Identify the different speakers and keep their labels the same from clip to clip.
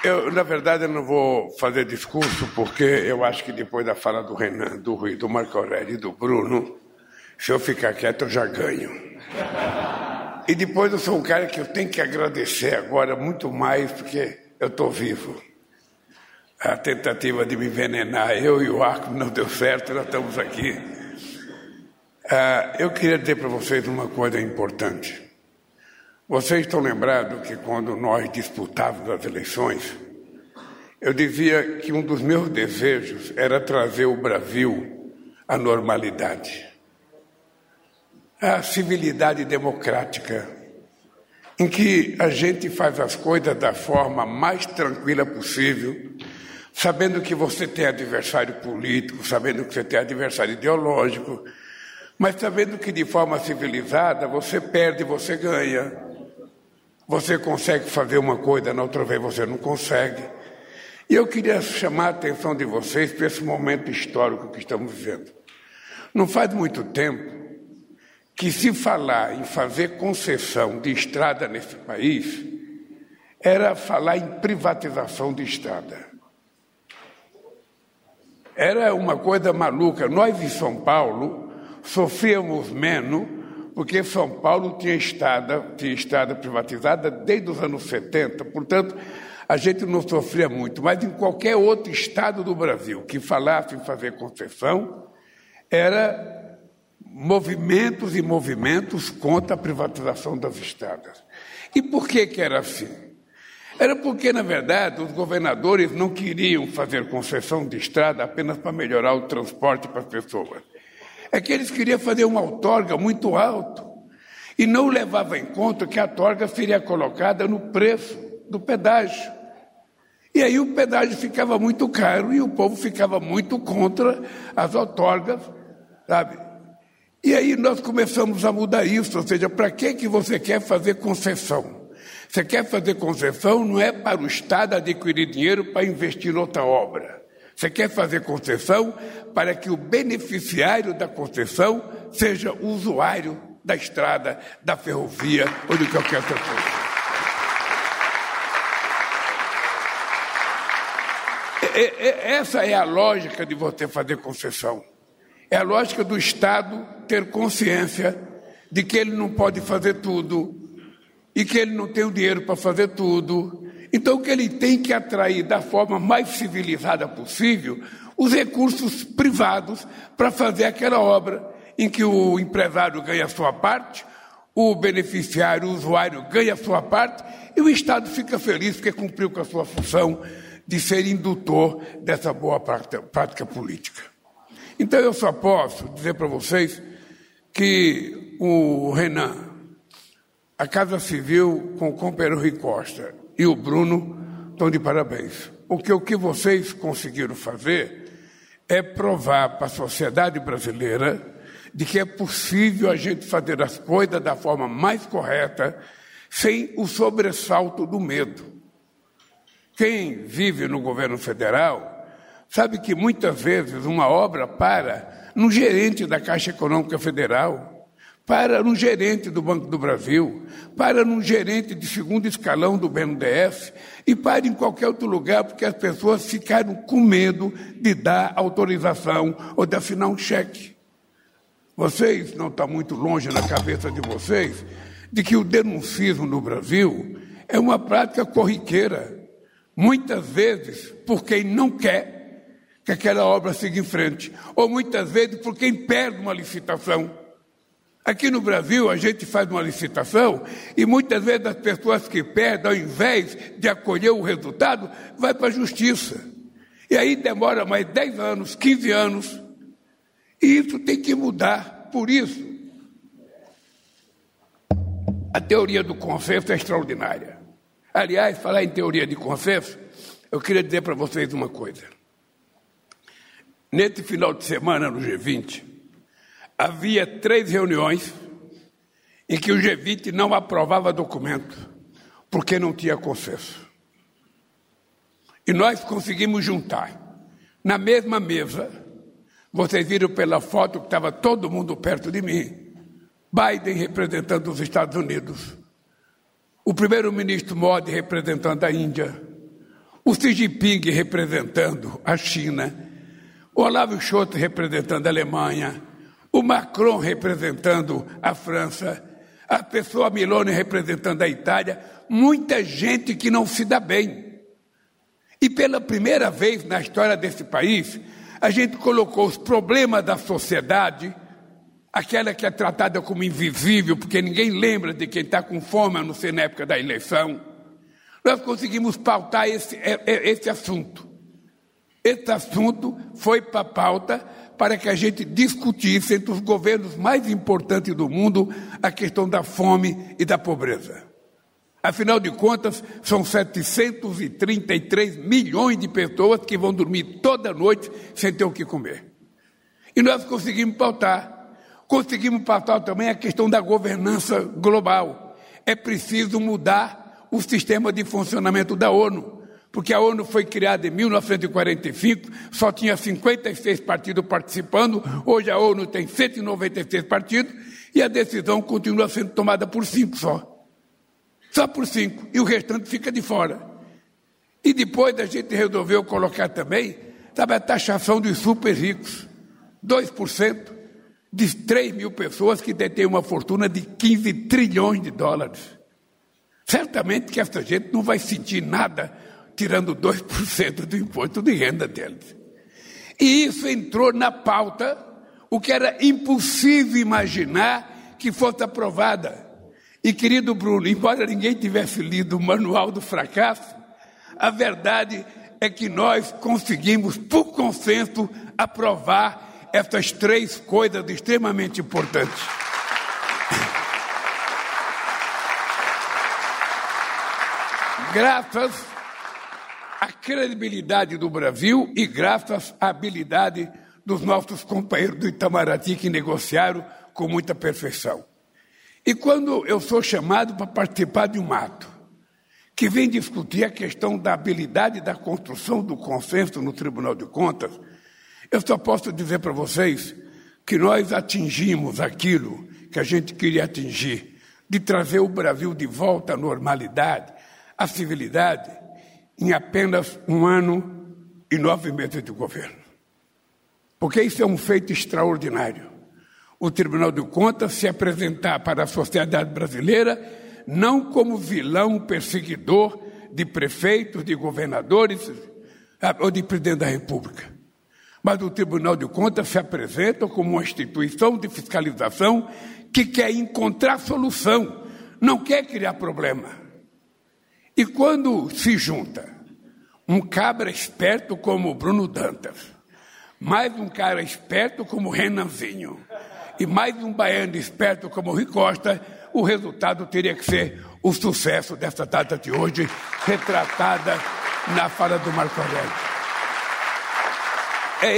Speaker 1: Na verdade, eu não vou fazer discurso, porque eu acho que depois da fala do Renan, do Rui, do Marco Aurélio e do Bruno, se eu ficar quieto, eu já ganho. E depois eu sou um cara que eu tenho que agradecer agora muito mais, porque eu estou vivo. A tentativa de me envenenar, eu e o Arco, não deu certo, nós estamos aqui. Eu queria dizer para vocês uma coisa importante. Vocês estão lembrados que quando nós disputávamos as eleições, eu dizia que um dos meus desejos era trazer o Brasil à normalidade, à civilidade democrática, em que a gente faz as coisas da forma mais tranquila possível, sabendo que você tem adversário político, sabendo que você tem adversário ideológico, mas sabendo que de forma civilizada você perde, você ganha. Você consegue fazer uma coisa, na outra vez você não consegue. E eu queria chamar a atenção de vocês para esse momento histórico que estamos vivendo. Não faz muito tempo que se falar em fazer concessão de estrada nesse país era falar em privatização de estrada. Era uma coisa maluca. Nós em São Paulo sofríamos menos porque São Paulo tinha estrada privatizada desde os anos 70, portanto, a gente não sofria muito. Mas em qualquer outro estado do Brasil que falasse em fazer concessão, era movimentos e movimentos contra a privatização das estradas. E por que era assim? Era porque, na verdade, os governadores não queriam fazer concessão de estrada apenas para melhorar o transporte para as pessoas. É que eles queriam fazer uma outorga muito alta e não levavam em conta que a outorga seria colocada no preço do pedágio. E aí o pedágio ficava muito caro e o povo ficava muito contra as outorgas, sabe? E aí nós começamos a mudar isso, ou seja, para que você quer fazer concessão? Você quer fazer concessão não é para o Estado adquirir dinheiro para investir em outra obra. Você quer fazer concessão para que o beneficiário da concessão seja o usuário da estrada, da ferrovia ou de qualquer outra coisa. Essa é a lógica de você fazer concessão. É a lógica do Estado ter consciência de que ele não pode fazer tudo e que ele não tem o dinheiro para fazer tudo. Então, que ele tem que atrair da forma mais civilizada possível os recursos privados para fazer aquela obra em que o empresário ganha a sua parte, o beneficiário, o usuário ganha a sua parte e o Estado fica feliz porque cumpriu com a sua função de ser indutor dessa boa prática política. Então, eu só posso dizer para vocês que o Renan, a Casa Civil com o companheiro Rui Costa e o Bruno estão de parabéns. Porque o que vocês conseguiram fazer é provar para a sociedade brasileira de que é possível a gente fazer as coisas da forma mais correta, sem o sobressalto do medo. Quem vive no governo federal sabe que muitas vezes uma obra para no gerente da Caixa Econômica Federal, para no gerente do Banco do Brasil, para no gerente de segundo escalão do BNDES e para em qualquer outro lugar, porque as pessoas ficaram com medo de dar autorização ou de assinar um cheque. Vocês não estão muito longe na cabeça de vocês de que o denuncismo no Brasil é uma prática corriqueira, muitas vezes por quem não quer que aquela obra siga em frente, ou muitas vezes por quem perde uma licitação. Aqui no Brasil, a gente faz uma licitação e muitas vezes as pessoas que perdem, ao invés de acolher o resultado, vai para a justiça. E aí demora mais 10 anos, 15 anos. E isso tem que mudar. Por isso, a teoria do consenso é extraordinária. Aliás, falar em teoria de consenso, eu queria dizer para vocês uma coisa. Nesse final de semana, no G20, havia 3 reuniões em que o G20 não aprovava documento, porque não tinha consenso. E nós conseguimos juntar, na mesma mesa, vocês viram pela foto que estava todo mundo perto de mim, Biden representando os Estados Unidos, o primeiro-ministro Modi representando a Índia, o Xi Jinping representando a China, o Olavo Scholz representando a Alemanha, o Macron representando a França, a pessoa Meloni representando a Itália, muita gente que não se dá bem. E pela primeira vez na história desse país, a gente colocou os problemas da sociedade, aquela que é tratada como invisível, porque ninguém lembra de quem está com fome, a não ser na época da eleição. Nós conseguimos pautar esse assunto. Esse assunto foi para a pauta para que a gente discutisse entre os governos mais importantes do mundo a questão da fome e da pobreza. Afinal de contas, são 733 milhões de pessoas que vão dormir toda noite sem ter o que comer. E nós conseguimos pautar. Conseguimos pautar também a questão da governança global. É preciso mudar o sistema de funcionamento da ONU, porque a ONU foi criada em 1945, só tinha 56 partidos participando, hoje a ONU tem 196 partidos e a decisão continua sendo tomada por 5 só por 5, e o restante fica de fora. E depois a gente resolveu colocar também, sabe, a taxação dos super ricos, 2% de 3 mil pessoas que detêm uma fortuna de 15 trilhões de dólares. Certamente que essa gente não vai sentir nada tirando 2% do imposto de renda deles. E isso entrou na pauta, o que era impossível imaginar que fosse aprovada. E, querido Bruno, embora ninguém tivesse lido o Manual do Fracasso, a verdade é que nós conseguimos, por consenso, aprovar essas 3 coisas extremamente importantes. Graças à credibilidade do Brasil e graças à habilidade dos nossos companheiros do Itamaraty que negociaram com muita perfeição. E quando eu sou chamado para participar de um ato que vem discutir a questão da habilidade da construção do consenso no Tribunal de Contas, eu só posso dizer para vocês que nós atingimos aquilo que a gente queria atingir, de trazer o Brasil de volta à normalidade, à civilidade, em apenas 1 ano e 9 meses de governo. Porque isso é um feito extraordinário. O Tribunal de Contas se apresentar para a sociedade brasileira não como vilão perseguidor de prefeitos, de governadores ou de presidente da República. Mas o Tribunal de Contas se apresenta como uma instituição de fiscalização que quer encontrar solução, não quer criar problema. E quando se junta um cabra esperto como o Bruno Dantas, mais um cara esperto como o Renanzinho, e mais um baiano esperto como o Rui Costa, o resultado teria que ser o sucesso dessa data de hoje, retratada na fala do Marco Aurélio. É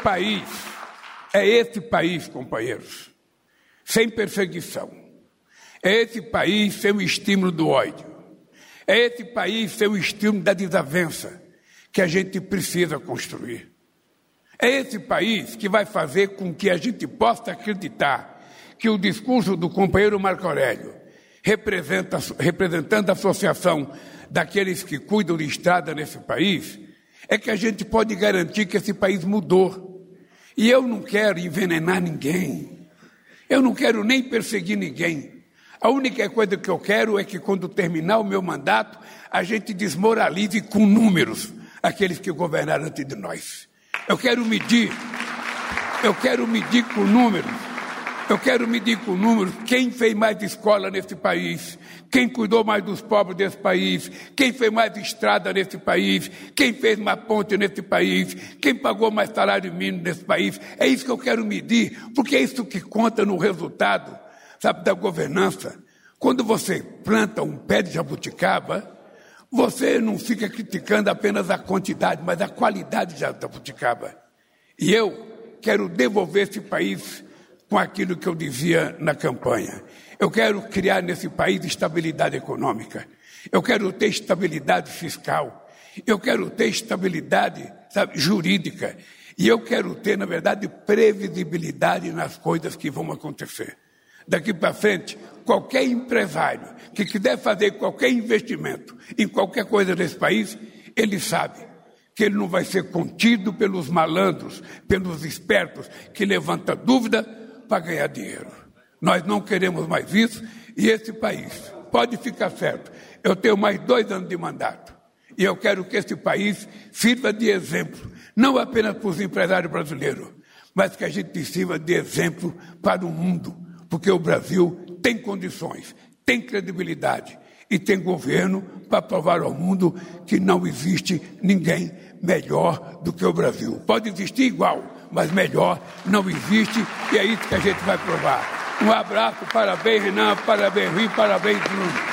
Speaker 1: esse país, companheiros, sem perseguição. É esse país sem o estímulo do ódio. É esse país sem o estímulo da desavença que a gente precisa construir. É esse país que vai fazer com que a gente possa acreditar que o discurso do companheiro Marco Aurélio, representando a associação daqueles que cuidam de estrada nesse país, é que a gente pode garantir que esse país mudou. E eu não quero envenenar ninguém. Eu não quero nem perseguir ninguém. A única coisa que eu quero é que quando terminar o meu mandato, a gente desmoralize com números aqueles que governaram antes de nós. Eu quero medir com números. Eu quero medir com números quem fez mais escola nesse país, quem cuidou mais dos pobres desse país, quem fez mais estrada nesse país, quem fez mais ponte nesse país, quem pagou mais salário mínimo nesse país. É isso que eu quero medir, porque é isso que conta no resultado, sabe, da governança. Quando você planta um pé de jabuticaba, você não fica criticando apenas a quantidade, mas a qualidade de jabuticaba. E eu quero devolver esse país com aquilo que eu dizia na campanha. Eu quero criar nesse país estabilidade econômica. Eu quero ter estabilidade fiscal. Eu quero ter estabilidade, sabe, jurídica. E eu quero ter, na verdade, previsibilidade nas coisas que vão acontecer. Daqui para frente, qualquer empresário que quiser fazer qualquer investimento em qualquer coisa nesse país, ele sabe que ele não vai ser contido pelos malandros, pelos espertos, que levantam dúvida para ganhar dinheiro. Nós não queremos mais isso, e esse país, pode ficar certo, eu tenho mais 2 anos de mandato, e eu quero que esse país sirva de exemplo, não apenas para os empresários brasileiros, mas que a gente sirva de exemplo para o mundo, porque o Brasil tem condições, tem credibilidade e tem governo para provar ao mundo que não existe ninguém melhor do que o Brasil. Pode existir igual, mas melhor não existe, e é isso que a gente vai provar. Um abraço, parabéns Renan, parabéns Rui, parabéns Bruno.